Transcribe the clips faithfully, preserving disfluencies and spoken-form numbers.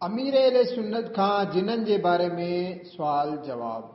अमीर अहले सुन्नत खां जिन्हनि जे बारे में सुवाल जवाब।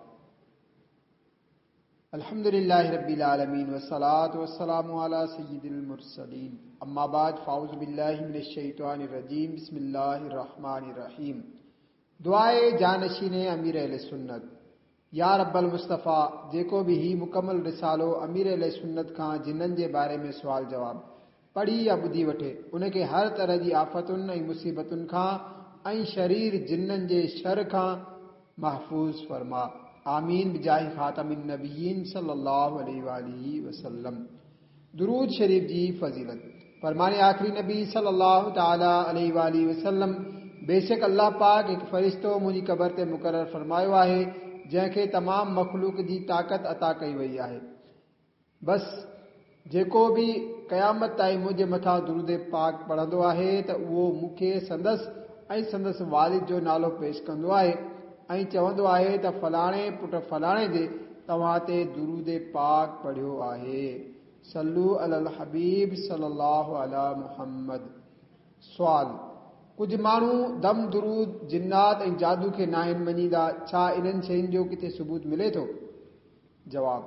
अल्हम्दुलिल्लाहि रब्बिल आलमीन वस्सलातु वस्सलामु अला सय्यिदिल मुरसलीन अम्मा बाद फाउज़ु बिल्लाहि मिनश शैतानिर रजीम बिस्मिल्लाहिर रहमानिर रहीम। दुआए जानशीने अमीर अहले सुन्नत। या रब्बल मुस्तफ़ा जेको भी ही मुकम्मल रिसालो अमीर अहले सुन्नत खां जिन्हनि जे बारे में सुवाल जवाब पढ़ी या ॿुधी वठे उनखे हर तरह जी आफ़तुनि ऐं मुसीबतुनि खां ऐं शरीर जिन्ननि जे शर खां महफूज़ फरमा। आमीन बिजाहि ख़ातमिन नबिय्यीन सल्लल्लाहु अलैहि वालिहि वसल्लम। दुरूद शरीफ जी फजीलत। फरमाने आखिरी नबी सल्लल्लाहु ताला अलैहि वालिहि वसल्लम बेशक अल्लाह पाक एक फरिश्तो मुंहिंजी क़बर ते मुक़रर फरमायो आहे जंहिंखे तमाम मखलूक जी ताक़त अता कई वई आहे। बस जेको भी क़यामत ताईं मुंहिंजे मथां दुरूद पाक पढ़ंदो आहे त उहो मूंखे संदसि ऐं संदसि वालिद जो नालो पेश कंदो आहे ऐं चवंदो आहे त फलाणे पुट फलाणे जे तव्हां ते दुरूद पाक पढ़ियो आहे। सल्लू अलल हबीब सल्लल्लाहु अला मुहम्मद। सुवाल: कुछ माण्हू दम दुरूद जिन्नात ऐं जादू खे नाहिन मञींदा, छा इन्हनि शयुनि जो किथे सबूत मिले थो? जवाब: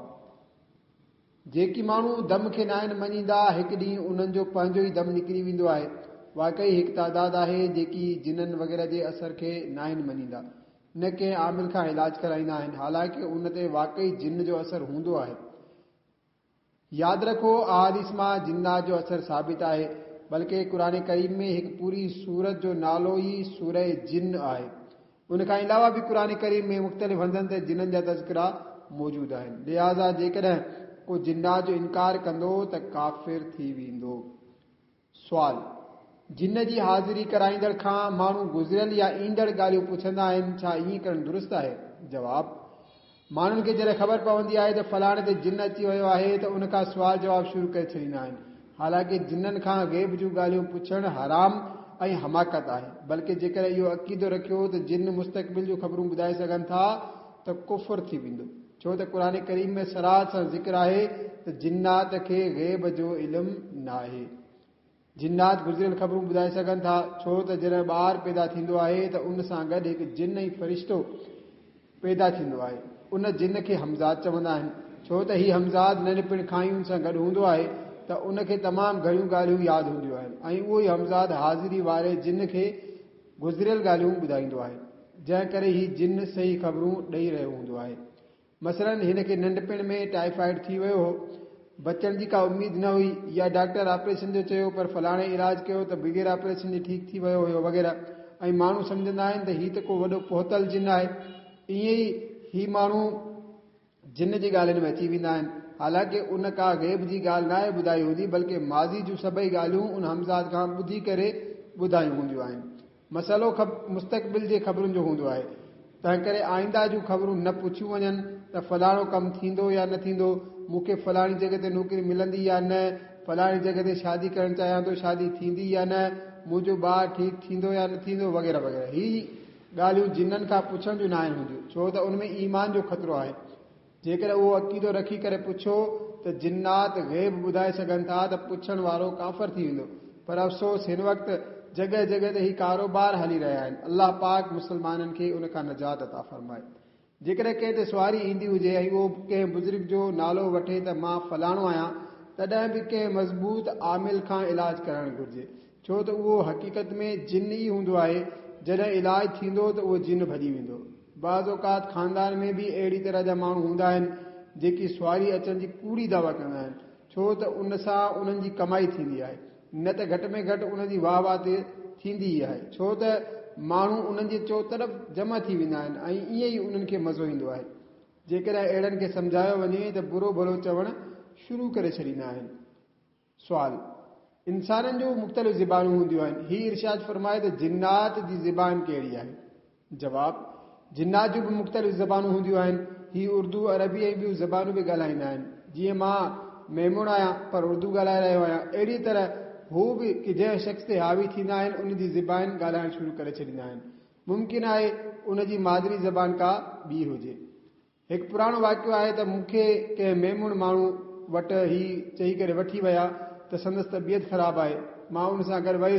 जेकी माण्हू दम खे नाहिन मञींदा, हिकु ॾींहुं उन्हनि जो पंहिंजो ई दम निकिरी वेंदो आहे। वाकई हिकु तादाद आहे जेकी जिन्हनि वग़ैरह जे असर खे नाहिन मञींदा, न कंहिं आमिल खां इलाज कराईंदा आहिनि, हालांकि उन ते वाकई जिन्न जो असर हूंदो आहे। यादि रखो, अहादीस मां जिन्नात जो असर साबित आहे, बल्कि क़ुरान करीम में हिकु पूरी सूरत जो नालो ई सूरह जिन्न आहे। उनखां अलावा बि क़ुरान करीम में मुख़्तलिफ़ हंधनि ते जिन्ननि जा तज़किरा मौजूदु आहिनि। लिहाज़ा जेकॾहिं को जिन्नात जो इनकार कंदो त काफ़िर थी वेंदो। सुवाल: जिन्न जी हाज़िरी कराईंदड़ खां माण्हू गुज़िरियल या ईंदड़ ॻाल्हियूं पुछंदा आहिनि, छा ईअं करणु दुरुस्त आहे? जवाब: माण्हुनि खे जॾहिं ख़बर पवंदी आहे त फलाणे ते जिन्न अची वियो आहे त उनखां सुवाल जवाब शुरू करे छॾींदा आहिनि। हालांकि जिन्ननि खां ग़ैब जूं ॻाल्हियूं पुछणु हराम ऐं हमाकत आहे, बल्कि जेकॾहिं इहो अक़ीदो रखियो त जिन्न मुस्तक़बिल जूं ख़बरूं ॿुधाए सघनि था त कुफ़ुर थी वेंदो, छो त क़ुरान करीम में सराहत सां ज़िक्र आहे त जिन्नात खे ग़ैब जो इल्मु न आहे। जिन्नात गुज़िरियल ख़बरूं ॿुधाए सघनि था, छो त जॾहिं ॿारु पैदा थींदो आहे त उन सां गॾु हिकु जिन ऐं फ़रिश्तो पैदा थींदो आहे। उन जिन खे हमज़ाद चवंदा आहिनि, छो त हीउ हमज़ाद नंढपिण खां ई उन सां गॾु हूंदो आहे त उनखे तमामु घणियूं ॻाल्हियूं यादि हूंदियूं आहिनि ऐं उहो ई हमज़ाद हाज़िरी वारे जिन खे गुज़िरियल ॻाल्हियूं ॿुधाईंदो आहे, जंहिं करे हीउ जिन सही ख़बरूं ॾेई रहियो हूंदो आहे। मसलन हिनखे नंढपिण में टाइफाइड थी वियो हो, बचण जी का उमेद न हुई, या डॉक्टर ऑपरेशन जो चयो पर फलाणे इलाज कयो त बग़ैर ऑपरेशन जे ठीकु थी वियो हुयो वग़ैरह, ऐं माण्हू सम्झंदा आहिनि त हीउ त को वॾो पोहतल जिन आहे। ईअं ई ही माण्हू जिन जी ॻाल्हियुनि में अची वेंदा आहिनि, हालांकि उन का ग़ैब जी ॻाल्हि न आहे ॿुधाई हूंदी, बल्कि माज़ी जूं सभई ॻाल्हियूं उन हमज़ाद खां ॿुधी करे ॿुधायूं हूंदियूं आहिनि। मसइलो ख़ब मुस्तक़बिल जे ख़बरुनि जो हूंदो आहे, तंहिं करे आईंदा जूं ख़बरूं न पुछियूं वञनि त फलाणो कमु थींदो या न थींदो, मूंखे फलाणी जॻह ते नौकिरी मिलंदी या न, फलाणी जॻह ते शादी करणु चाहियां थो, शादी थींदी या न, मुंहिंजो ॿारु ठीकु थींदो या न थींदो वग़ैरह वग़ैरह। ही ॻाल्हियूं जिन्ननि खां पुछण जूं न आहिनि हूंदियूं, छो त उनमें ईमान जो ख़तरो आहे। जेकॾहिं उहो अक़ीदो रखी करे पुछो त जिन्नात ग़ैब ॿुधाए सघनि था त पुछण वारो काफ़िर थी वेंदो। पर अफ़सोस, हिन वक़्तु जॻह जॻह ते ही कारोबार हली रहिया आहिनि। अल्लाह पाक मुसलमाननि खे उनखां निजात अता फरमाए। जेकॾहिं कंहिं ते सुवारी ईंदी हुजे ऐं उहो कंहिं बुज़ुर्ग जो नालो वठे त मां फलाणो आहियां, तॾहिं बि कंहिं मज़बूत आमिल खां इलाज करणु घुरिजे, छो त उहो हक़ीक़त में जिन ई हूंदो आहे। जॾहिं इलाज थींदो त उहो जिन भॼी वेंदो। बाज़ औक़ात ख़ानदान में बि अहिड़ी तरह जा माण्हू हूंदा आहिनि जेकी सुवारी अचण जी कूड़ी दावा कंदा आहिनि, छो त उन सां उन्हनि जी कमाई थींदी आहे, न त घटि में घटि उन जी वाह वाह ते थींदी ई आहे, छो त माण्हू उन्हनि जे चोतरफ़ जमा थी वेंदा आहिनि ऐं ईअं ई उन्हनि खे मज़ो ईंदो आहे। जेकॾहिं अहिड़नि खे सम्झायो वञे त बुरो भलो चवणु शुरू करे छॾींदा आहिनि। सुवाल: इंसाननि जूं मुख़्तलिफ़ ज़बानूं हूंदियूं आहिनि, हीउ इरशाद फरमाए त जिन्नात जी ज़बान कहिड़ी आहे? जवाब: जिन्नात जूं बि मुख़्तलिफ़ ज़बानूं हूंदियूं आहिनि। हीउ उर्दू, अरबी ऐं ॿियूं ज़बानूं बि ॻाल्हाईंदा आहिनि। जीअं मां मेमून आहियां पर उर्दू ॻाल्हाए रहियो आहियां, अहिड़ी तरह हू बि कि जंहिं शख़्स ते हावी थींदा आहिनि उन जी ज़बान ॻाल्हाइणु शुरू करे छॾींदा आहिनि। मुमकिन आहे उन जी मादरी ज़बान का ॿी हुजे। हिकु पुराणो वाक़ियो आहे त मूंखे कंहिं मेमून माण्हू वटि ही चई करे वठी विया त संदसि तबियत ख़राबु आहे। मां उन सां गॾु वयुसि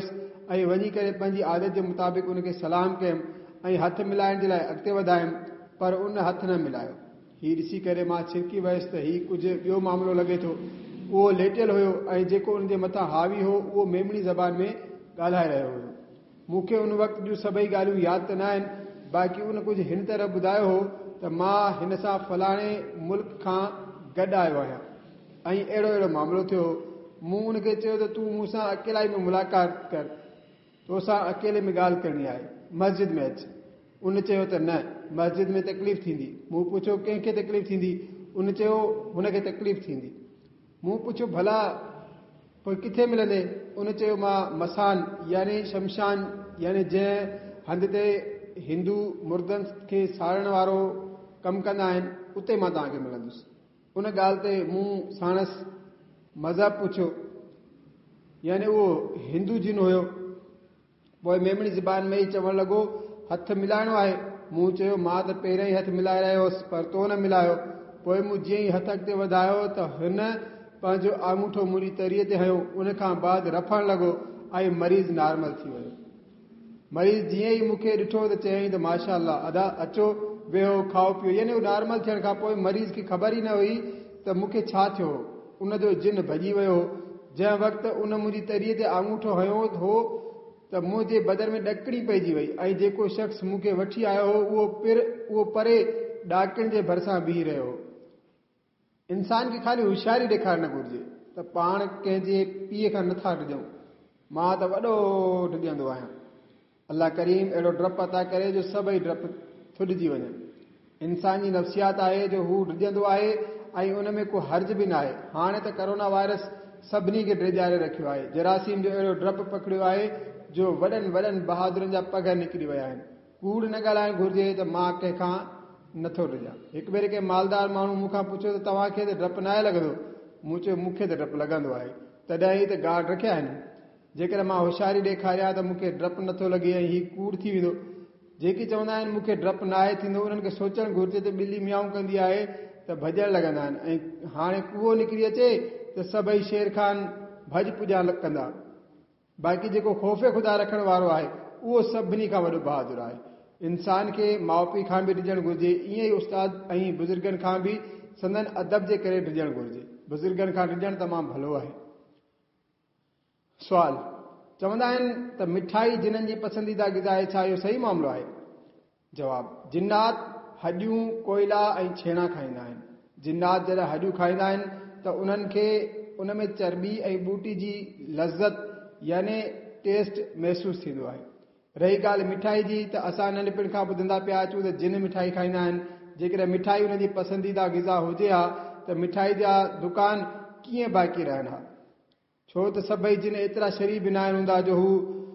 ऐं वञी करे पंहिंजी आदत जे मुताबिक़ उनखे सलाम कयुमि ऐं हथ मिलाइण जे लाइ अॻिते वधायुमि, पर उन हथ न मिलायो। हीउ ॾिसी करे मां छिरकी वियुसि त हीउ कुझु ॿियो मामिलो लॻे थो। उहो लेटियल हुयो ऐं जेको उनजे मथां हावी हो उहो मेमणी ज़बान में ॻाल्हाए रहियो हुयो। मूंखे उन वक़्तु जूं सभई ॻाल्हियूं यादि त न आहिनि, बाक़ी उन कुझु हिन तरह ॿुधायो हो त मां हिन सां फलाणे मुल्क खां गॾु आयो आहियां ऐं अहिड़ो अहिड़ो मामिलो थियो। मूं उनखे चयो त तूं मूंसां अकेलाई में मुलाक़ात कर, तोसां अकेले में ॻाल्हि करणी आहे, मस्जिद में अच। उन चयो त न, मस्जिद में तकलीफ़ थींदी। मूं पुछियो कंहिंखे तकलीफ़ थींदी? उन चयो हुनखे तकलीफ़ थींदी। मूं पुछियो भला पोइ किथे मिलंदे? उन चयो मां मसान यानी शमशान यानी जंहिं हंध ते हिंदू मुर्दनि खे साड़ण वारो कमु कंदा आहिनि उते मां तव्हांखे मिलंदुसि। उन ॻाल्हि ते मूं साणसि मज़हब पुछियो, यानी उहो हिंदू जिन हुयो। पोइ मेमणी ज़बान में ई चवणु लॻो हथ मिलाइणो आहे। मूं चयो मां त पहिरियों ई हथ मिलाए रहियो हुउसि, पर तो न मिलायो। पोइ मूं जीअं ई हथ अॻिते वधायो त हिन पंहिंजो आङूठो मुड़ी तरीअ ते हयो। उन खां बाद रफणु लॻो ऐं मरीज़ नॉर्मल थी वियो। मरीज़ जीअं ई मूंखे ॾिठो त चयईं त माशा अल्लाह, अदा अचो वेहो खाओ पीओ। यानी उहो नॉर्मल थियण खां पोइ मरीज़ खे ख़बर ई न हुई त मूंखे छा थियो। उनजो जिन भॼी वियो। जंहिं वक़्तु उन मुंहिंजी तरीअ ते आङूठो हयो हो त मुंहिंजे बदन में ॾकणी पइजी वई ऐं जेको शख़्स मूंखे वठी आयो हो उहो पिर उहो परे ॾाकिण जे भरिसां बीह रहियो हो। इंसान खे ख़ाली होशियारी ॾेखारणु घुरिजे त पाण कंहिंजे पीउ खां नथा ॾिजऊं। मां त वॾो ॾिजंदो आहियां। अल्लाह करीम अहिड़ो डपु अता करे जो सभई डपु छुॾिजी वञनि। इंसान जी नफ़सियात आहे जो हू ॾिजंदो आहे ऐं उन में को हर्ज बि न आहे। हाणे त करोना वायरस सभिनी खे ड्रिजारे रखियो आहे। जरासीम जो अहिड़ो डपु पकड़ियो आहे जो वॾनि वॾनि बहादुरनि जा पग निकिरी विया आहिनि। कूड़ न ॻाल्हाइणु घुरिजे त मां कंहिंखां नथो ॾिजां। हिकु भेरे के मालदार माण्हू मूंखां पुछियो त तव्हांखे त डपु न आहे लॻंदो? मूं चयो मूंखे त डपु लॻंदो आहे, तॾहिं ई त गार्ड रखिया आहिनि। जेकर मां होशियारी ॾेखारियां त मूंखे डपु नथो लॻे ऐं हीउ कूड़ थी वेंदो। जेकी चवंदा आहिनि मूंखे डपु न आहे थींदो, उन्हनि खे सोचणु घुरिजे त ॿिली मियाऊं कंदी आहे त भॼणु लॻंदा आहिनि ऐं हाणे कुओ निकिरी अचे त सभई शेर खान भॼ पुॼा कंदा। बाक़ी जेको ख़ौफ़ ख़ुदा रखण वारो आहे उहो सभिनी खां वॾो बहादुर आहे। इंसान खे माउ पीउ खां बि ॾिजणु घुरिजे, ईअं ई उस्ताद ऐं बुज़ुर्गनि खां बि संदन अदब जे करे ॾिजणु घुरिजे। बुज़ुर्गनि खां ॾिजणु तमामु भलो आहे। सुवाल चवंदा आहिनि त मिठाई जिन्हनि जी पसंदीदा ग़िज़ा आहे, छा इहो सही मामिलो आहे? जवाब, जिन्नात हॾियूं कोयला ऐं छेणा खाईंदा आहिनि। जिन्नात जॾहिं हॾियूं खाईंदा आहिनि त उन्हनि खे उन में चर्बी ऐं बूटी जी लज़त यानी टेस्ट महसूसु थींदो आहे। रही ॻाल्हि मिठाई जी त असां नंढपिण खां ॿुधंदा पिया अचूं त जिन मिठाई खाईंदा आहिनि। जेकॾहिं मिठाई उन जी पसंदीदा ग़िज़ा हुजे हा त मिठाई जा दुकान कीअं बाक़ी रहनि हा? छो त सभई जिन एतिरा शरीफ़ न आहिनि हूंदा जो हू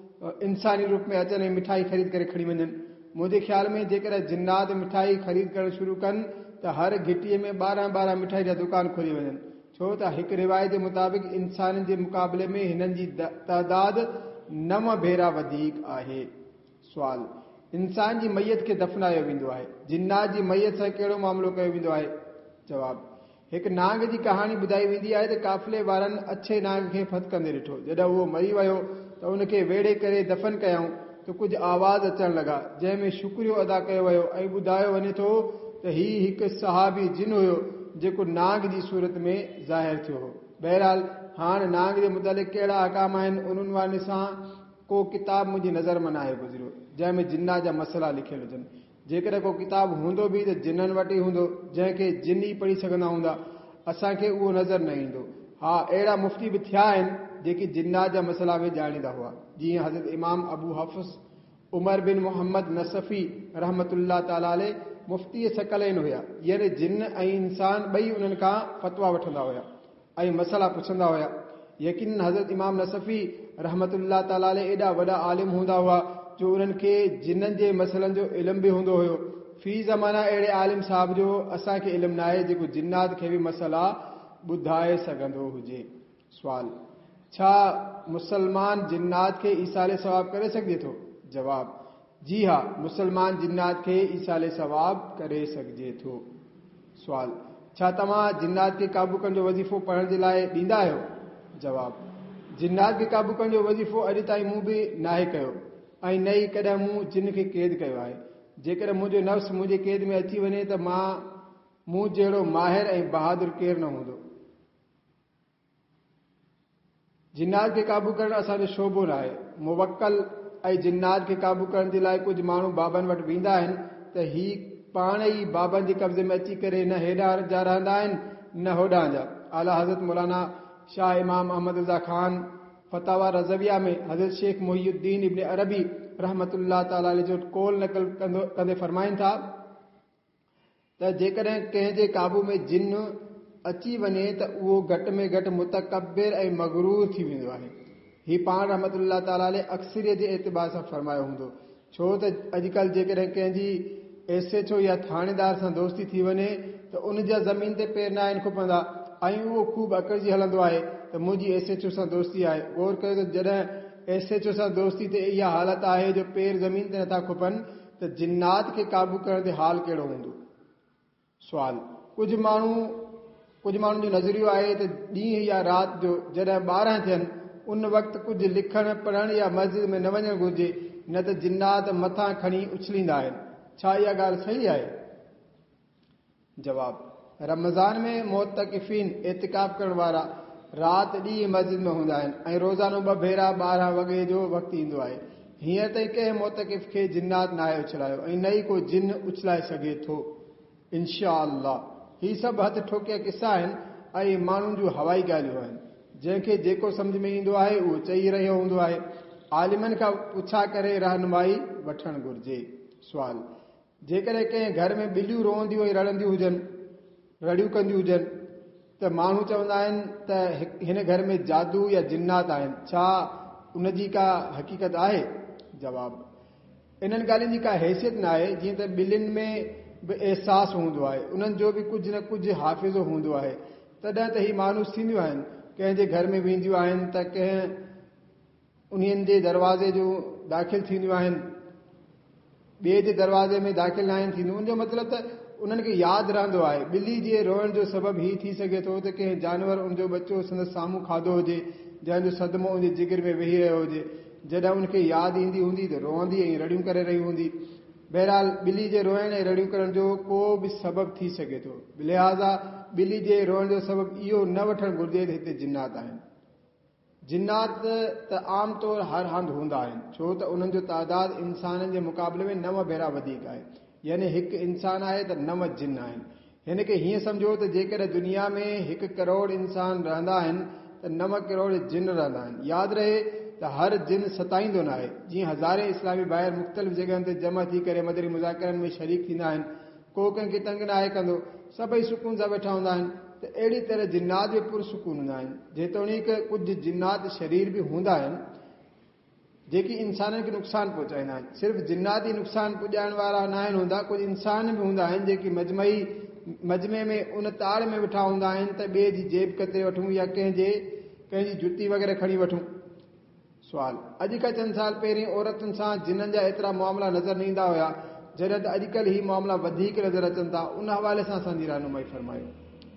इंसानी रूप में अचनि ऐं मिठाई ख़रीद करे खणी वञनि। मुंहिंजे ख़्याल में जेकॾहिं जिन्नात मिठाई ख़रीद करणु शुरू कनि त हर घिटीअ में ॿारहं ॿारहं मिठाई जा दुकान खोली वञनि। छो त हिकु रिवायत जे मुताबिक़ इंसाननि जे मुक़ाबले में हिननि जी तइदाद नव भेरा वधीक आहे। सुवाल, इंसान जी मैयत खे दफ़नायो वेंदो आहे, जिन्नात जी मैयत सां कहिड़ो मामिलो कयो वेंदो आहे? जवाब, हिकु नांग जी कहाणी ॿुधाई वेंदी आहे त काफ़िले वारनि अछे नांग खे फतकंदे ॾिठो। जॾहिं उहो मरी वियो त उनखे वेड़े करे दफ़न कयऊं त कुझु आवाज़ अचणु लॻा जंहिंमें शुक्रियो अदा कयो वियो ऐं ॿुधायो वञे थो त हीउ हिकु सहाबी जिन हुयो जेको नांग जी सूरत में ज़ाहिर थियो हो। बहरहाल हाणे नांग जे मुतालिक़ कहिड़ा अहकाम आहिनि उन उनवान सां को किताब मुंहिंजी नज़र में नाहे गुज़रियो जंहिंमें जिन्नात जा मसइला लिखियल हुजनि। जेकॾहिं को किताब हूंदो बि त जिन्ननि वटि ई हूंदो जंहिंखे जिन ई पढ़ी सघंदा हूंदा। असांखे उहो नज़र न ईंदो। हा, अहिड़ा मुफ़्ती बि थिया आहिनि जेकी जिन्नात जा मसइला बि ॼाणींदा हुआ, जीअं हज़रत इमाम अबू हफ़्स उमर बिन मोहम्मद नसफ़ी रहमतुल्लाह ताला अलैह मुफ़्ती सकलैन हुया। यानी जिन ऐं इंसान ॿई उन्हनि खां फ़तवा वठंदा हुया ऐं मसइला पुछंदा हुया। यकीनन हज़रत इमाम नसफ़ी रहमतुल्लाह ताला अलैह एॾा वॾा आलिम हूंदा हुआ जो उन्हनि खे जिन्ननि जे मसइलनि जो इल्मु बि हूंदो हुयो। फ़ी ज़माना अहिड़े आलिम साहब जो असांखे इल्मु न आहे जेको जिन्नात खे बि मसइला ॿुधाए सघंदो हुजे। सुवाल, छा मुसलमान जिन्नात खे ईसाले सवाब करे सघिजे थो? जवाब, जी हा, मुसलमान जिन्नात खे ईसाले सवाब करे सघिजे थो। सुवाल, छा तव्हां जिन्नात खे क़ाबू करण जो वज़ीफ़ो पढ़ण जे लाइ ॾींदा आहियो? जवाब, जिन्नात खे क़ाबू करण जो वज़ीफ़ो अॼु ताईं मूं बि नाहे कयो ऐं न ई कॾहिं मूं जिन खे क़ैद कयो आहे। जेकॾहिं मुंहिंजो नफ़्स मुंहिंजे क़ैद में अची वञे त मां मूं जहिड़ो माहिर ऐं बहादुर केरु न हूंदो। जिन्नात खे क़ाबू करणु असांजो शोबो न आहे। मुवक्कल ऐं जिन्नात खे क़ाबू करण जे लाइ कुझु माण्हू बाबनि वटि वेंदा आहिनि त ही पाण ई बाबनि जे कब्ज़े में अची करे न हेॾां जा रहंदा आहिनि न होॾां जा। आला हज़रत मौलाना शाह इमाम अहमद रज़ा ख़ान फतावा रज़विया में हज़रत शेख मोहिउद्दीन इब्न अरबी रहमतुल्लाह ताला अलैह जो कौल नकल कंदो कंदे फरमाइनि था त जेकॾहिं कंहिंजे क़ाबू में जिन अची वञे त उहो घटि में घटि मुतकब्बिर ऐं मगरूर थी वेंदो आहे। ही पाण रहमतुल्लाह ताला अलैह अक्सरियत जे एतिबार सां फरमायो हूंदो। छो त अॼुकल्ह जेकॾहिं कंहिंजी एस एच ओ या थाणेदार सां दोस्ती थी वञे त उन जा ज़मीन ते पेर न आहिनि खुपंदा ऐं उहो ख़ूब अकड़जी हलंदो आहे त मुंहिंजी एस एच ओ सां दोस्ती आहे। गौर कयो त जॾहिं एस एच ओ सां दोस्ती ते इहा हालत आहे जो पेर ज़मीन ते नथा खुपनि त जिन्नात खे क़ाबू करण ते हाल कहिड़ो हूंदो। सुवाल, कुझु माण्हू कुझु माण्हुनि जो नज़रियो आहे त ॾींहुं या राति जो जॾहिं ॿारहं थियनि उन वक़्तु कुझु लिखणु पढ़णु या मस्जिद में न वञणु घुरिजे न त जिन्नात मथां खणी उछलींदा आहिनि। छा इहा ॻाल्हि सही आहे? जवाब, रमज़ान में मोतकिफ़ीन एतिकाफ़ करण वारा राति ॾींहुं मस्जिद में हूंदा आहिनि ऐं रोज़ानो ॿ भेरा ॿारहं वॻे जो वक़्तु ईंदो आहे। हींअर ताईं कंहिं मोतकिफ़ खे जिन्नात न आहे उछलायो ऐं न ई को जिन उछलाए सघे थो। इनशा अल्लाह ही सभु हथ ठोकिया किसा आहिनि ऐं माण्हुनि जूं हवाई ॻाल्हियूं आहिनि। जंहिंखे जेको सम्झ में ईंदो आहे उहो चई रहियो हूंदो आहे। आलिमनि खां पुछा करे रहनुमाई वठणु घुरिजे। सुवाल, जेकॾहिं कंहिं घर में ॿिलियूं रोअंदियूं ऐं रड़ंदियूं हुजनि रड़ियूं कंदियूं हुजनि त माण्हू चवंदा आहिनि त हिन घर में जादू या जिन्नात आहिनि। छा उन जी का हक़ीक़त आहे? जवाब, इन्हनि ॻाल्हियुनि जी का हैसियत न आहे। जीअं त ॿिलियुनि में बि अहसासु हूंदो आहे, उन्हनि जो बि कुझु न कुझु हाफ़िज़ो हूंदो आहे। तॾहिं त ही मानूस थींदियूं आहिनि। कंहिंजे घर में वेंदियूं आहिनि त कंहिं उन्हनि जे दरवाज़े जूं दाख़िल थींदियूं आहिनि, ॿिए जे दरवाज़े में दाख़िल न आहिनि थींदियूं। उनजो मतिलबु त उन्हनि खे यादि रहंदो आहे। ॿिली जे रोअण जो सबबु हीउ थी सघे थो त कंहिं जानवर उनजो बचो संदसि साम्हूं खाधो हुजे जंहिंजो सदमो उनजे जिगर में वेही रहियो हुजे। जॾहिं उनखे यादि ईंदी हूंदी त रोअंदी ऐं रड़ियूं करे रही हूंदी। बहरहाल ॿिली जे रोअण ऐं रड़ियूं करण जो को बि सबबु थी सघे थो। लिहाज़ा ॿिली जे रोअण जो सबबु इहो न वठणु घुरिजे त हिते जिन्नात आहिनि। जिन्नात त आम तौरु हर हंधि हूंदा आहिनि छो त उन्हनि जो तइदादु इंसाननि जे मुक़ाबले में नव भेरा वधीक आहे। यानी हिकु इंसानु आहे त नव जिन आहिनि। हिन खे हीअं सम्झो त जेकॾहिं दुनिया में हिकु करोड़ इंसान रहंदा आहिनि त नव करोड़ जिन रहंदा आहिनि। यादि रहे त हर जिन सताईंदो न आहे। जीअं हज़ारे इस्लामी ॿाहिरि मुख़्तलिफ़ जॻहियुनि ते जमा थी करे मदरी मुज़ाकिरनि में शरीक थींदा आहिनि। को कंहिंखे तंग न आहे कंदो, सभई सुकून सां वेठा हूंदा आहिनि। त अहिड़ी तरह जिन्नात बि पुरसुकून हूंदा आहिनि। जेतोणीकि कुझु जिन्नात शरीर बि हूंदा आहिनि जेकी इंसाननि खे नुक़सानु पहुचाईंदा आहिनि। सिर्फ़ु जिन्नात ई नुक़सानु पुॼाइण वारा न आहिनि हूंदा, कुझु इंसान बि हूंदा आहिनि जेकी मजमई मजमे में उन ताड़ में वेठा हूंदा आहिनि त ॿिए जी जेब कतरे वठूं या कंहिंजे कंहिंजी जुती वग़ैरह खणी वठूं। सुवाल, अॼु खां चंद साल पहिरीं औरतुनि सां जिन्हनि जा एतिरा मामला नज़र न ईंदा हुया जॾहिं त अॼुकल्ह ही मामला वधीक नज़र अचनि था। उन हवाले सां असांजी रहनुमाई फरमायो।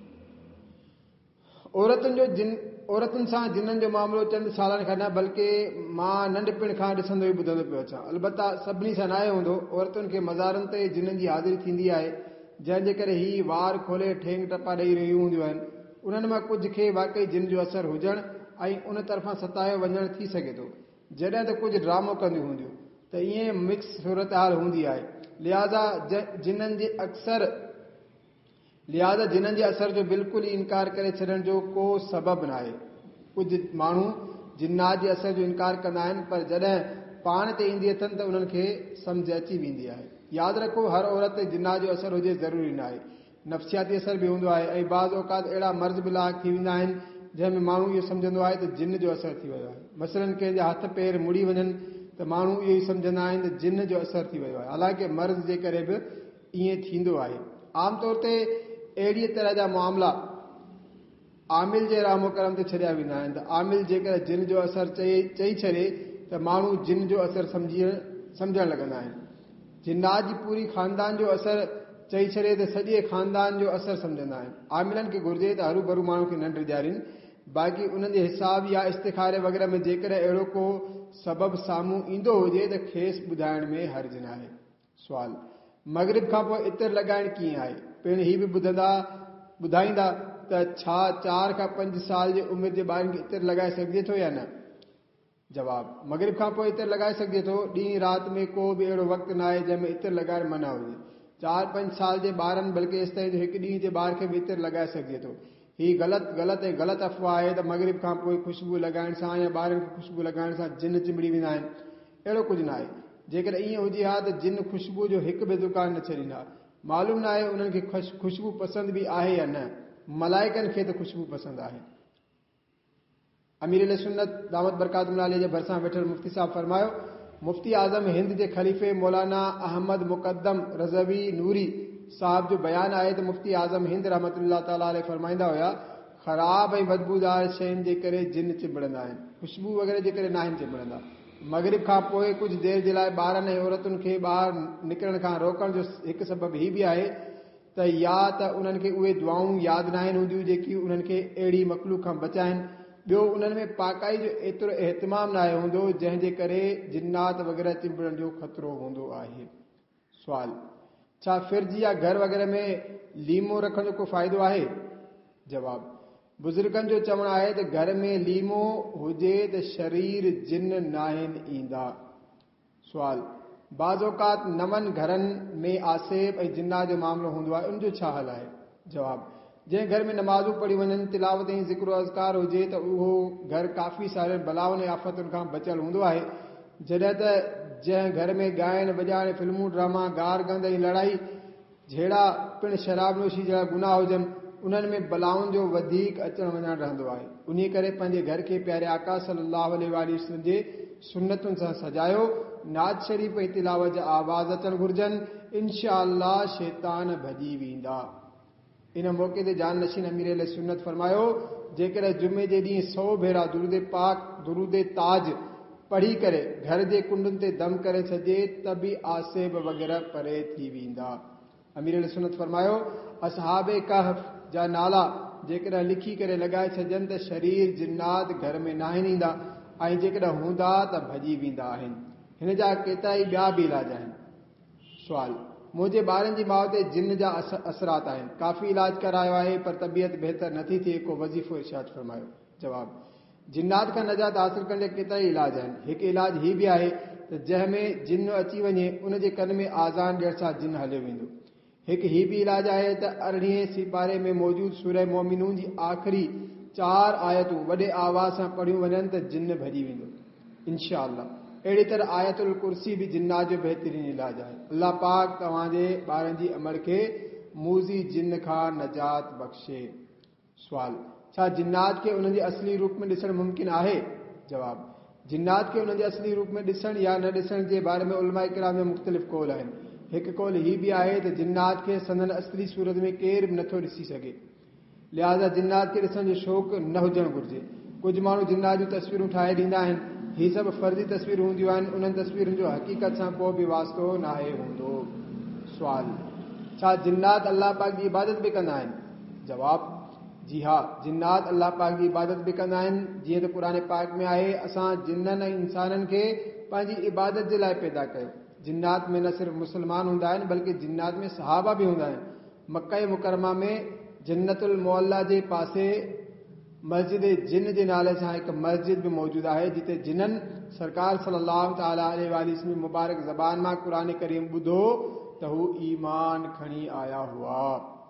औरतुनि जो जिन औरतुनि सां जिन्हनि जो मामिलो चंद सालनि खां न बल्कि मां नंढपिण खां ॾिसंदो ई ॿुधंदो पियो अचां। अलबत्ता सभिनी सां न आहे हूंदो। औरतुनि खे मज़ारनि ते जिन्हनि जी हाज़िरी थींदी आहे जंहिंजे करे ही वार खोले ठेंग टपा ॾेई रहियूं हूंदियूं आहिनि। उन्हनि मां कुझु खे वाक़ई जिन जो असरु हुजणु ऐं उन तरफ़ां सतायो वञणु थी सघे थो। जॾहिं त कुझु ड्रामो कंदियूं हूंदियूं त ईअं मिक्स सूरत हाल हूंदी आहे। लिहाज़ा जिन्हनि जे अक्सर लिहाज़ा जिन्हनि जे असर जो बिल्कुलु ई इनकार करे छॾण जो को सबबु न आहे। कुझु माण्हू जिन्नात जे असर जो इनकार कंदा आहिनि पर जॾहिं पाण ते ईंदी अथनि त उन्हनि खे सम्झ अची वेंदी आहे। यादि रखो, हर औरत ते जिन्नात जो असरु हुजे ज़रूरी न आहे। नफ़्सियाती असर बि हूंदो आहे ऐं बाज़ औक़ात अहिड़ा मर्ज़ बि लाइक़ थी वेंदा आहिनि जंहिंमें माण्हू इहो सम्झंदो आहे त जिन जो असरु थी वियो आहे। मसइलनि कंहिंजा हथ पेर मुड़ी वञनि त माण्हू इहो ई सम्झंदा आहिनि त जिन जो असरु थी वियो आहे। हालांकि मर्ज़ जे करे बि ईअं थींदो आहे। आम तौर ते अहिड़ीअ तरह जा मामला आमिल जे रामो करम ते छॾिया वेंदा आहिनि त आमिल जेकॾहिं जिन जो असरु चई चई छॾे त माण्हू जिन जो असरु सम्झी सम्झणु लॻंदा आहिनि। जिन्नात जी पूरी ख़ानदान जो असरु चई छॾे त सॼे ख़ानदान जो असरु सम्झंदा आहिनि। आमिलनि खे घुरिजे त हरू भरू माण्हू खे न ॾिॼारीनि। बाक़ी उन्हनि जे हिसाब या इस्तिखारे वग़ैरह में जेकर अहिड़ो को सबबु साम्हूं ईंदो हुजे त खेसि ॿुधाइण में हर्ज न आहे। सुवाल, मगरिब खां पोइ इतर लॻाइण कीअं आहे? पिण ही बि ॿुधंदा ॿुधाईंदा त छा चारि खां पंज साल जे उमिरि जे ॿारनि खे इतर लॻाए सघिजे थो या न? जवाब, मगरिब खां पोइ इतर लॻाए सघिजे थो। ॾींहुं राति में को बि अहिड़ो वक़्तु न आहे जंहिंमें इतर लॻाइण मना हुजे। चारि पंज साल जे ॿारनि बल्कि एसि ताईं जो हिकु ॾींहं जे ॿार खे बि इतर लॻाए सघिजे थो। ही ग़लति ग़लति ऐं ग़लति अफ़वाह आहे त मगरिब खां पोइ ख़ुशबू लॻाइण सां या ॿारनि खे ख़ुशबू लॻाइण सां जिन चिंबड़ी वेंदा आहिनि। अहिड़ो कुझु न आहे। जेकर ईअं हुजे हा त जिन ख़ुशबू जो हिकु बि दुकान न छॾींदा। मालूम न आहे उन्हनि खे ख़ुशबू पसंदि बि आहे या न। मलाइकनि खे त ख़ुशबू पसंदि आहे। अमीर सुन्नत दामद बरकातुहू नाले जे भरिसां वेठल मुफ़्ती साहब फरमायो, मुफ़्ती आज़म हिंद जे ख़लीफ़े मौलाना अहमद मुक़द्दम रज़वी नूरी साहब जो बयानु आहे त मुफ़्ती आज़म हिंद रहमतुल्लाह ताला अलैहि फरमाईंदा हुया, ख़राब ऐं बदबूदार शयुनि जे करे जिन चिंबड़ंदा आहिनि, ख़ुशबू वग़ैरह जे करे न आहिनि चिंबड़ंदा। मगरिब खां पोइ कुझु देरि जे लाइ ॿारनि ऐं औरतुनि खे ॿाहिरि निकिरण खां रोकण जो हिकु सबबु हीउ बि आहे त या त उन्हनि खे उहे दुआऊं यादि न आहिनि हूंदियूं जेकी उन्हनि खे अहिड़ी मख़लूक़ खां बचाइनि। ॿियो, उन्हनि में पाकाई जो एतिरो एहतमाम न आहे हूंदो जंहिंजे करे जिन्नात वग़ैरह चिंबड़ण जो ख़तरो हूंदो आहे। सुवाल, छा फ्रिज या घर वग़ैरह में लीमो रखण जो को फ़ाइदो आहे? जवाब, बुज़ुर्गनि जो चवणु आहे त घर में लीमो हुजे त शरीर जिन नाहिनि ईंदा। सुवाल, बाज़ औक़ात नवनि घरनि में आसेब ऐं जिन्नात जो मामिलो हूंदो आहे, उनजो छा हल आहे? जवाब, जंहिं घर में नमाज़ूं पढ़ी वञनि, तिलावत ऐं ज़िक्र अज़कार हुजे त उहो घर काफ़ी सारे बलाउनि ऐं आफ़तुनि खां बचियल हूंदो आहे। जॾहिं त जंहिं घर में ॻाइण वॼाइण, फिल्मूं ड्रामा, गार गंद ऐं लड़ाई जहिड़ा पिणु शराब नोशी जहिड़ा गुनाह हुजनि, उन्हनि में बलाउनि जो वधीक अचण वञण रहंदो आहे। उन करे पंहिंजे घर खे प्यारे आका सल्लल्लाहु अलैहि वसल्लम जे सुन्नतुनि सां सजायो, नाज़ शरीफ़ ऐं तिलावत जा आवाज़ अचणु घुरिजनि। इंशा अल्लाह शैतान भॼी वेंदा। इन मौक़े ते जान नशीन अमीर सुन्नत फरमायो, जेकर जुमे जे ॾींहुं सौ भेरा दुरूद पाक दुरूद ताज पढ़ी करे घर जे कुंडुनि ते दम करे छॾिजे त बि आसेब वग़ैरह परे थी वेंदा। अमीर सुन्नत फरमायो, असहाबे कहफ जा नाला जेकॾहिं लिखी करे लॻाए छॾजनि त शरीर जिन्नात घर में न आहिनि ईंदा ऐं जेकॾहिं हूंदा त भॼी वेंदा आहिनि। हिन जा केतिरा ई ॿिया बि इलाज आहिनि। सुवाल, मुंहिंजे ॿारनि जी माउ ते जिन जा अस असरात आहिनि, काफ़ी इलाज करायो आहे पर तबियत बहितर नथी थिए, को वज़ीफ़ो इरशाद फरमायो। जवाब, जिन्नात खां नजात हासिल करण जा केतिरा ई इलाज आहिनि। हिकु इलाज हीउ बि आहे त जंहिंमें जिन अची वञे उन जे कन में आज़ान ॾियण सां जिन हलियो वेंदो। हिकु हीउ बि इलाज आहे त अरिड़हें सिपारे में मौजूदु सूरह मोमिनून जी आख़िरी चार आयतूं वॾे आवाज़ सां पढ़ियूं वञनि त जिन भॼी वेंदो इंशा अल्लाह। अहिड़ी तरह आयतुल कुर्सी बि जिन्नात जो बहितरीन इलाज आहे। अल्लाह पाक तव्हांजे ॿारनि जी अमर खे मूज़ी जिन खां नजात बख़्शे। सुवाल, छा जिन्नात खे उन्हनि जे असली रूप में ॾिसणु मुमकिन आहे? जवाब, जिन्नात खे उन्हनि जे असली रूप में ॾिसण या न ॾिसण जे बारे में उलमा इकराम में मुख़्तलिफ़ कौल आहिनि। हिकु कौल हीउ बि आहे त जिन्नात खे संदन असली सूरत में केर बि नथो ॾिसी सघे, लिहाज़ा जिन्नात खे ॾिसण जो शौक़ु न हुजणु घुरिजे। कुझु माण्हू जिन्नात जूं तस्वीरूं ठाहे ॾींदा आहिनि। हीअ सभु फर्ज़ी तस्वीरूं हूंदियूं आहिनि, उन्हनि तस्वीरुनि जो हक़ीक़त सां को बि वास्तो न आहे हूंदो। सुवाल, छा जिन्नात अल्लाह पाक जी इबादत बि कंदा आहिनि? जवाब, जी हा, जिन्नात अल्लाह पाक जी इबादत बि कंदा आहिनि। जीअं त क़ुरान पाक में आहे, असां जिन्ननि ऐं इंसाननि खे पंहिंजी इबादत जे लाइ पैदा कयो। जिन्नात में न सिर्फ़ु मुस्लमान हूंदा आहिनि बल्कि जिन्नात में सहाबा बि हूंदा आहिनि। मक्का मुकरमा में जन्नतुल मुअल्ला जे पासे मस्जिद जिन जे नाले सां हिकु मस्जिद बि मौजूदु आहे, जिते जिननि सरकार सल्लल्लाहु तआला अलैहि वसल्लम मुबारक ज़बान मां क़ुरान करीम ॿुधो त हू ईमान खणी आया हुआ।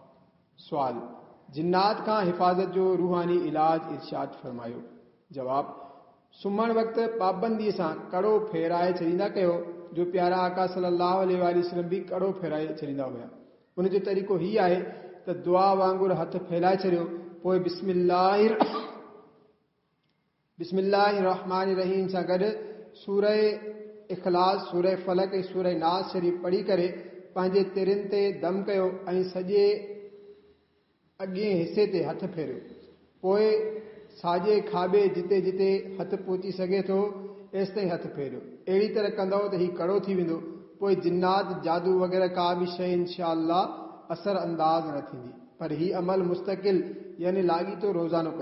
सुवाल, जिन्नात खां हिफ़ाज़त जो रूहानी इलाज इरशाद फरमायो। जवाब, सुम्हण वक़्तु पाबंदीअ सां कड़ो फेराए छॾींदा कयो, जो प्यारा आका सल्लल्लाहु अलैहि वसल्लम बि कड़ो फेराए छॾींदा हुया। उन जो तरीक़ो हीउ आहे त दुआ वांगुरु हथ फैलाए छॾियो, पोइ बिस्मिल्लाहिर बिस्मिल्लाहिर रहमानिर रहीम सां गॾु सूरह इख़लास, सूरह फलक ऐं सूरह नास शरीफ़ पढ़ी करे पंहिंजे तिरनि ते दम कयो ऐं सॼे अॻिए हिसे ते हथ फेरियो। पोइ साॼे खाॿे जिते जिते हथु पहुची सघे थो एसि ताईं हथु फेरियो। अहिड़ी तरह कंदव त हीउ कड़ो थी वेंदो। पोइ जिन्नात, जादू वग़ैरह का बि शइ इंशा अल्लाह असर अंदाज़ न थींदी। पर हीउ अमल मुस्तक़िल यानी लाॻीतो रोज़ानो कजे।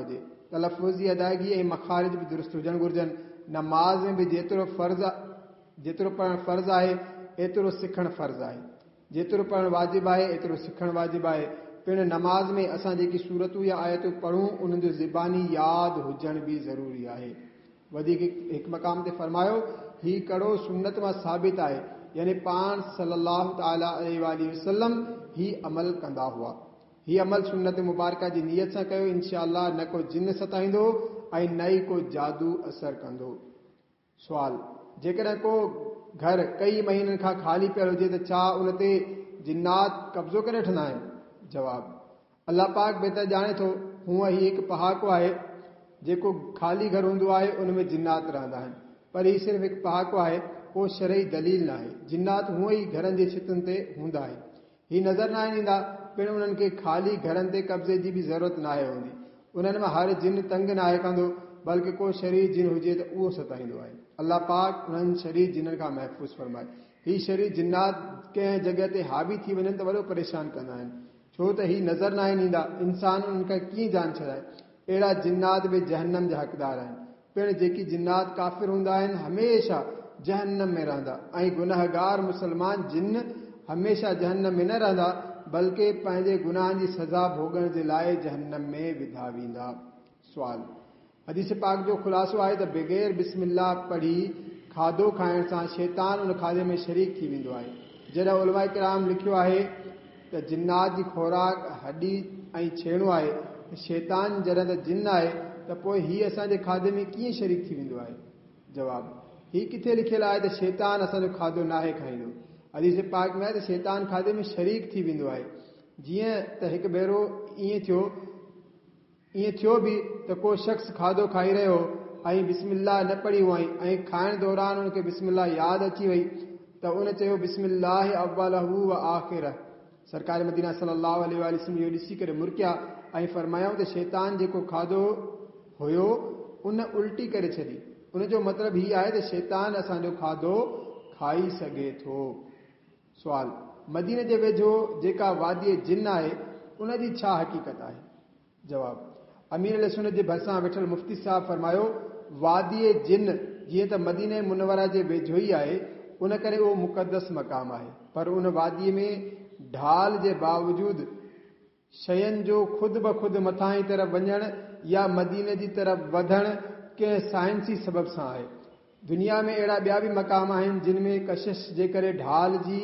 तलफ़ुज़ जी अदायगी ऐं मखारिज बि दुरुस्त हुजणु घुरिजनि। नमाज़ में बि जेतिरो फ़र्ज़ जेतिरो पढ़णु फ़र्ज़ु आहे एतिरो सिखणु फ़र्ज़ु आहे। जेतिरो पढ़णु वाजिबु आहे एतिरो सिखणु वाजिबु आहे। पिणु नमाज़ में असां जेकी सूरतूं या आयतूं पढ़ूं उन्हनि जो ज़िबानी यादि हुजणु बि ज़रूरी आहे। वधीक हिकु मक़ाम ते फरमायो ही कड़ो सुन्नत मां साबित आहे, यानी पाण सल्लल्लाहु तआला अलैहि वसल्लम ही अमल कंदा हुआ। ही अमल सुन्नत मुबारका जी नियत सां कयो, इंशाअल्लाह न को जिन सताईंदो ऐं न ई को जादू असर कंदो। सुवाल, जेकॾहिं को घर कई महीननि खां ख़ाली पियल हुजे त छा उन ते जिन्नात कब्ज़ो करे वठंदा आहिनि? जवाब, अल्लाह पाक बहितर ॼाणे थो। हूअं ही हिकु पहाको आहे जेको ख़ाली घर हूंदो आहे उन में जिन्नात रहंदा आहिनि, पर ही सिर्फ़ु हिकु पहाको आहे, को शरई दलील न आहे। जिन्नात हूअं ई घरनि जे छितुनि ते हूंदा आहिनि, ही नज़र न आहिनि ईंदा। पिणु उन्हनि खे ख़ाली घरनि ते कब्ज़े जी बि ज़रूरत न आहे हूंदी। उन्हनि में हर जिन तंग न आहे कंदो, बल्कि को शरीर जिन हुजे त उहो सताईंदो आहे। अल्लाह पाक उन्हनि शरीर जिननि खां महफ़ूज़ फरमाए। ही शरीर जिन्नात कंहिं जॻह ते हावी थी वञनि त वॾो परेशान कंदा आहिनि, छो त ही नज़र न आहिनि ईंदा। इंसान उन्हनि खां कीअं जान छॾाए? अहिड़ा जिन्नात बि जहन्नम जा हक़दार आहिनि। पिणु जेकी जिन्नात काफ़िर हूंदा आहिनि हमेशा जहन्नम में रहंदा, ऐं गुनहगार मुसलमान जिन हमेशा जहन्नम में न रहंदा, बल्कि पंहिंजे गुनाहनि जी सज़ा भोगण जे लाइ जहन्नम में विधा वेंदा। सुवाल, हदीस पाक जो ख़ुलासो आहे त बग़ैर बिस्मिल्लाह पढ़ी खाधो खाइण सां शैतान उन खाधे में शरीक थी वेंदो आहे। जॾहिं उलमा किराम लिखियो आहे त जिन्नात जी खोराक हॾी ऐं छेणो आहे, शैतान जॾहिं त जिन आहे त पोइ हीउ असांजे खाधे में कीअं शरीक थी वेंदो आहे? जवाब, ही किथे लिखियलु आहे त शैतान असांजो खाधो नाहे खाईंदो? हदीस पाक में आहे त शैतान खाधे में शरीक थी वेंदो आहे। जीअं त हिकु भेरो ईअं थियो ईअं थियो बि त को शख़्स खाधो खाई रहियो ऐं बिस्मिल्लाह न पढ़ी हुअईं ऐं खाइण दौरान उनखे बिस्मिल्लाह यादि अची वई त उन चयो बिस्मिल्लाह अव्वलहू व आख़िरह। सरकार मदीना सल्लल्लाहु अलैहि वसल्लम इहो ॾिसी करे मुरकिया ऐं फरमायूं त शैतान जेको खाधो हुयो उन उल्टी करे छॾी। उनजो मतिलबु हीउ आहे त शैतान असांजो खाधो खाई सघे थो। सुवाल, मदीने जे वेझो जेका वादी जिन आहे उनजी छा हक़ीक़त आहे? जवाब, अमीर अल सुन्नत जे भरिसां वेठल मुफ़्ती साहब फरमायो, वादी जिन जीअं त मदीने मुनवरा जे वेझो ई आहे, उन करे उहो मुक़दस मक़ाम आहे, पर उन वादीअ में ढाल जे बावजूदि शयुनि जो ख़ुदि ब ख़ुदि मथां जी तरफ़ वञणु या मदीने जी तरफ़ वधणु कंहिं साइंसी सबब सां आहे। दुनिया में अहिड़ा ॿिया बि मक़ाम आहिनि जिन में कशिश जे करे ढाल जी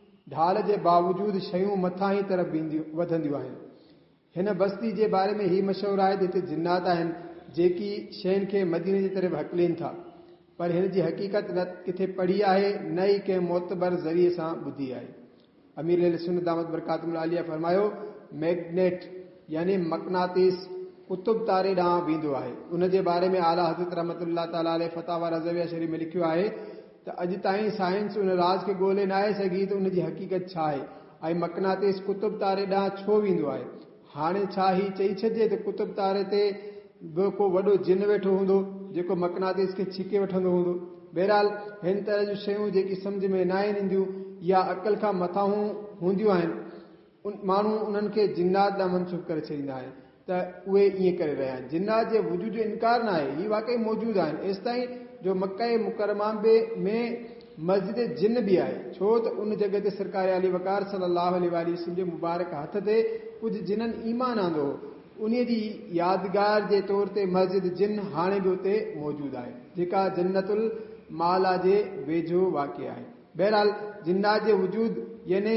ढाल जे बावजूदि शयूं मथां जी तरफ़ वेंदियूं वधंदियूं आहिनि। हिन बस्ती जे बारे में हीउ मशहूरु आहे त हिते जिन्नात आहिनि जेकी शयुनि खे मदीने जी तरफ़ हकलीनि था, पर हिन जी हक़ीक़त न किथे पढ़ी आहे न ई कंहिं मोतबर ज़रिए सां ॿुधी आहे। अमीर अल सुन्नत दामत बरकातुहुल आलिया फरमायो, मैग्नेट यानी मक़नातीस कुतुब तारे ॾांहुं वेंदो आहे। उन जे बारे में आला हज़रत रहमतुल्लाह ताला अलैहि फतावा रज़विया शरीफ़ में लिखियो आहे त अॼु ताईं साइंस उन राज़ खे ॻोल्हे न आहे सघी त उनजी हक़ीक़त छा आहे ऐं मक़नातीस कुतुब तारे ॾांहुं छो वेंदो आहे। हाणे छा ही चई छॾिजे त कुतुब तारे ते बि को वॾो जिन वेठो हूंदो जेको मक़नातीस खे छिके वठंदो हूंदो? बहरहाल हिन तरह जूं शयूं जेकी सम्झ में न आहिनि ईंदियूं या अक़ल खां मथां हूंदियूं आहिनि, उन माण्हू उन्हनि खे जिन्नात ॾांहुं मनसूब करे छॾींदा आहिनि त उहे ईअं करे रहिया आहिनि। जिन्नात जे वजूद जो इनकार न आहे, ही वाक़ई मौजूदु आहिनि एसि ताईं जो मक्का मुकरमा में मस्जिद जिन बि आहे, छो त उन जॻह ते सरकार अली वकार सल्लल्लाहु अलैहि वसल्लम जे मुबारक हथ ते कुझु जिननि ईमान आंदो हो। उन जी यादगार जे तौर ते मस्जिद जिन हाणे बि उते मौजूदु आहे जेका जन्नतुल माला जे वेझो वाक़िअ आहे। बहरहाल जिन्नात जे वजूद यानी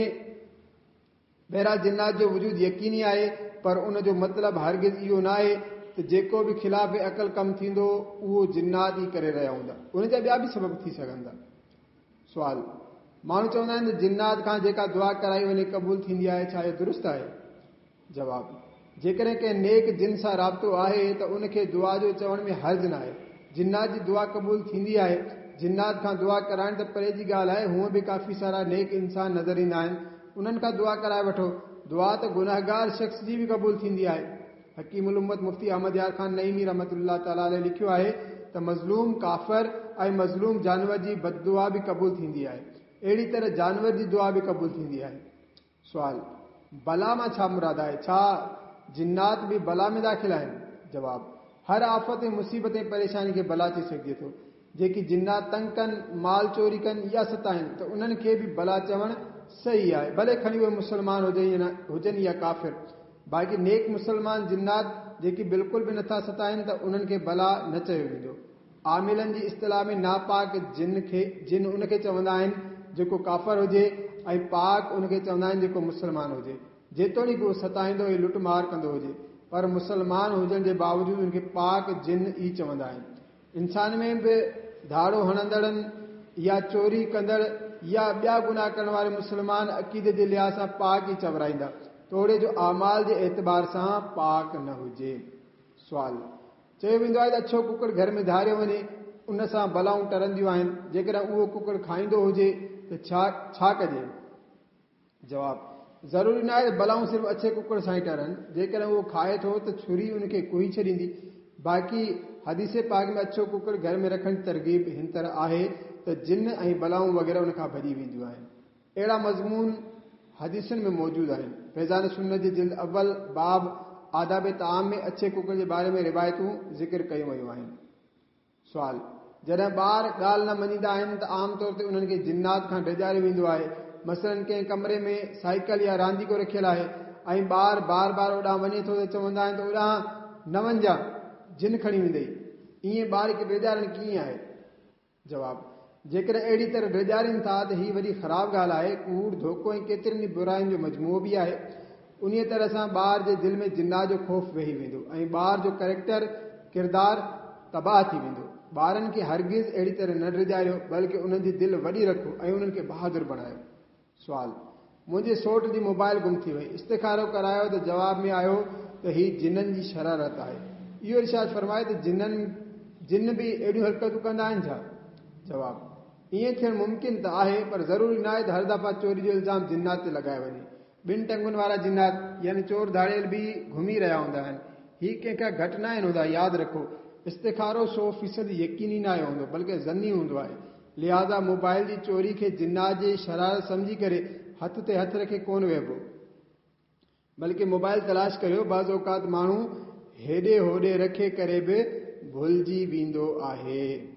बहरहाल जिन्नात जो वजूद यकीनी आहे, पर उन जो मतिलबु हरगिज़ इहो न आहे त जेको बि ख़िलाफ़ अक़ल कमु थींदो उहो जिन्नात ई करे रहिया हूंदा, उन जा ॿिया बि सबब थी सघंदा। सुवाल, माण्हू चवंदा आहिनि त जिन्नात खां जेका दुआ कराई वञे क़बूल थींदी आहे, छा इहो दुरुस्त आहे? जवाब, जेकॾहिं कंहिं नेक जिन सां राब्तो आहे त उनखे दुआ जो चवण में हर्ज न आहे। जिन्नात जी दुआ क़बूल थींदी आहे। जिन्नात खां दुआ कराइण त परे जी ॻाल्हि आहे, हूअं बि काफ़ी सारा नेक इंसान नज़र ईंदा आहिनि, उन्हनि खां दुआ कराए वठो। दुआ त गुनाहगार शख़्स जी बि क़बूल थींदी आहे। हकीमुल उम्मत मुफ्ती अहमद यार ख़ान नईमी रहमतुल्लाह ताला अलैहि लिखियो आहे त मज़लूम काफ़िर ऐं मज़लूम जानवर जी बददुआ बि क़बूल थींदी आहे, अहिड़ी तरह जानवर जी दुआ बि क़बूल थींदी आहे। सुवाल, बला मां छा मुराद आहे? छा जिन्नात बि बला में दाख़िल आहिनि? जवाब, हर आफ़त मुसीबत परेशानी खे बला थी सघे थो। जेकी जिन्नात तंग कनि, माल चोरी कनि या सताइनि, त उन्हनि खे बि बला चवणु सही आहे, भले खणी उहे मुस्लमान हुजनि हुजनि या काफ़िर। बाक़ी नेक मुस्लमान जिन्नात जेकी बिल्कुलु बि नथा सताइनि, त उन्हनि खे बला न चयो वेंदो। आमिलनि जी इस्तिलाह में नापाक जिन खे जिन उनखे चवंदा आहिनि जेको काफ़िर हुजे, ऐं पाक उनखे चवंदा आहिनि जेको मुस्लमान हुजे। जेतोणीकि उहो सताईंदो ऐं लुटमार कंदो हुजे, पर मुस्लमान हुजण जे बावजूदि उनखे पाक जिन ई चवंदा आहिनि। इंसान में बि धाड़ो हणंदड़नि या चोरी कंदड़ या ॿिया गुनाह करण वारे मुस्लमान अक़ीदे जे लिहाज़ सां पाक ई चवराईंदा, तोड़े जो अमाल जे एतबार सां पाक न हुजे। सुवाल चयो वेंदो आहे त अछो कुकड़ घर में धारियो वञे, उन सां बलाऊं टरंदियूं आहिनि। जेकॾहिं उहो कुकड़ खाईंदो हुजे त छा छा कजे? जवाब, ज़रूरी न आहे त बलाऊं सिर्फ़ु अछे कुकड़ सां ई टरनि। जेकॾहिं उहो खाए थो त छुरी उनखे कुही छॾींदी। बाक़ी हदीस पाक में अछो कुकड़ घर में रखण जी तरगीब हिन तरह आहे त जिन ऐं बलाऊं वग़ैरह उनखां भॼी वेंदियूं आहिनि। अहिड़ा मज़मून हदीसुनि में मौजूदु आहिनि। फैज़ान सुन्नत जी जिल्द अव्वल बाब आदाब ताम में अछे कुकड़ जे बारे में रिवायतूं ज़िक्र कयूं वयूं आहिनि। सुवाल, जॾहिं ॿार ॻाल्हि न मञींदा आहिनि त आम तौर ते उन्हनि खे जिन्नात खां डिॼारियो वेंदो आहे। मसलन कंहिं कमरे में साइकिल या रांदीको रखियलु आहे ऐं ॿार बार बार ओॾां वञे थो त चवंदा आहिनि त ओॾां न वञजांइ, जिन खणी वेंदई। ईअं ॿार खे डिॼारणु कीअं आहे? जवाब, जेकॾहिं अहिड़ी तरह डिॼारीनि था त हीअ वॾी ख़राबु ॻाल्हि आहे। कूड़, धोखो ऐं केतिरनि बुराइनि जो मजमूओ बि आहे। उन तरह सां ॿार जे दिलि में जिन्नात जो ख़ौफ़ वेही वेंदो ऐं ॿार जो कैरेक्टर किरदारु तबाह थी वेंदो। ॿारनि खे हरगिज़ अहिड़ी तरह न डिॼारियो, बल्कि उन्हनि जी दिलि वॾी रखो ऐं उन्हनि खे बहादुर बणायो। सुवाल, मुंहिंजे सौट जी मोबाइल गुम थी वई, इस्तिखारो करायो त जवाब में आयो त हीअ जिन्ननि जी शरारत आहे। इहो इरशाद फरमाए त जिन्ननि जिन बि अहिड़ियूं हरकतूं कंदा आहिनि छा? जवाब, ईअं थियणु मुमकिन त आहे, पर ज़रूरी न आहे त हर दफ़ा चोरी जो इल्ज़ाम जिन्नात ते लॻाए वञे। ॿिनि टंगुनि वारा जिन्नात यानी चोर धाड़ियल बि घुमी रहिया हूंदा आहिनि। हीअ कंहिंखां घटि न आहिनि हूंदा। यादि रखो, इस्तिखारो सौ फ़ीसद यकीनी न आहे हूंदो, बल्कि ज़न्नी हूंदो आहे। लिहाज़ा मोबाइल जी चोरी खे जिन्नात जी शरारत सम्झी करे हथ ते हथ रखे कोन वेहबो, बल्कि मोबाइल तलाश करियो। बाज़ औक़ात माण्हू हेॾे होॾे रखे करे बि भुलिजी वेंदो आहे।